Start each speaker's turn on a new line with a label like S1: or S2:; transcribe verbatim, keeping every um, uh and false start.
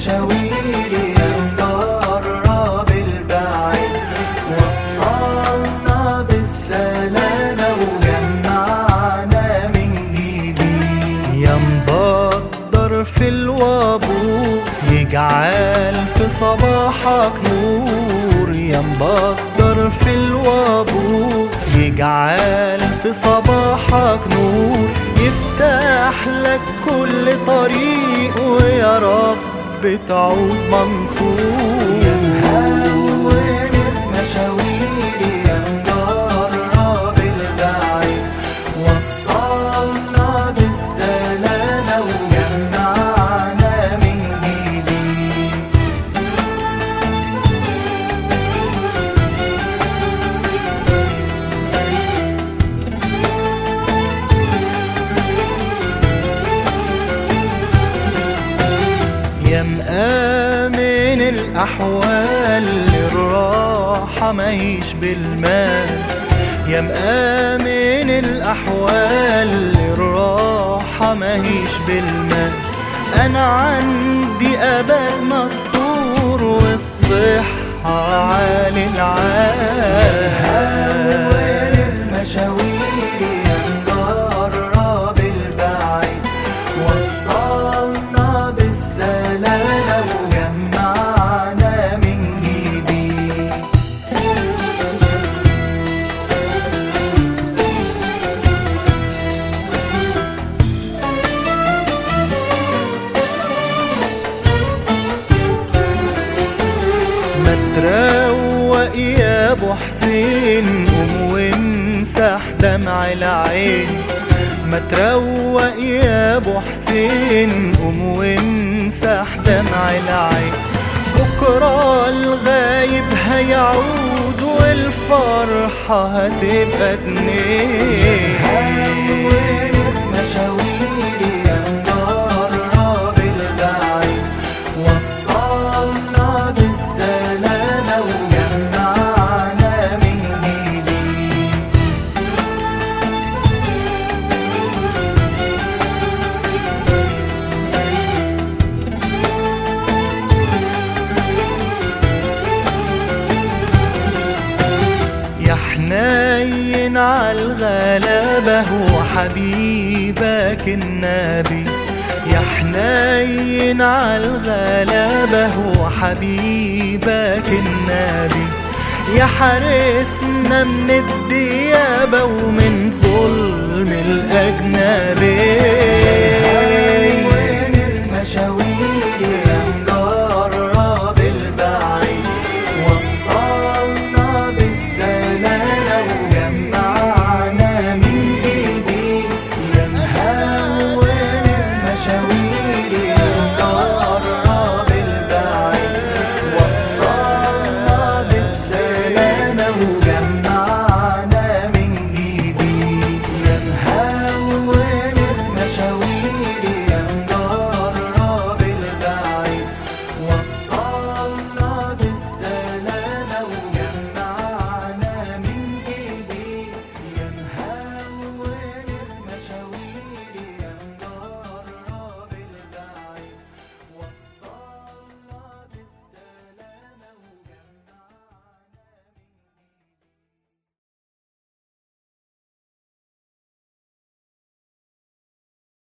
S1: المشاوير يا مجرب البعيد، وصلنا بالسلامة وجمعنا من جديد.
S2: يا مبدر في الوابور يجعل في صباحك نور، يا مبدر في الوابور يجعل في صباحك نور، يفتح لك كل طريق ويا رب تعود منصور.
S1: يا مهون المشاوير يا مجرب البعيد، وصلنا بالسلامة وجمعنا من جديد.
S2: يا مآمن الأحوال الراحة ماهيش بالمال، يا مآمن الأحوال الراحة ماهيش بالمال، أنا عندي أبد مستور والصحة عالي العال.
S1: المشاوير يا مجرب البعيد، وصلنا بالسلامة وجمعنا من جديد.
S2: ما تروق يا ابو حسين قوم وامسح دمع العين، ما تروق يا ابو حسين قوم وامسح دمع العين، بكره الغايب هيعود والفرحه هتبقى اتنين.
S1: المشاوير يا مجرب البعيد، وصلنا بالسلامة وجمعنا من جديد.
S2: يا حنين عالغلابة وحبيبك النبي، يا حنين عالغلابة وحبيبك النبي، يا حارسنا من الديابة ومن ظلم الأجنبي.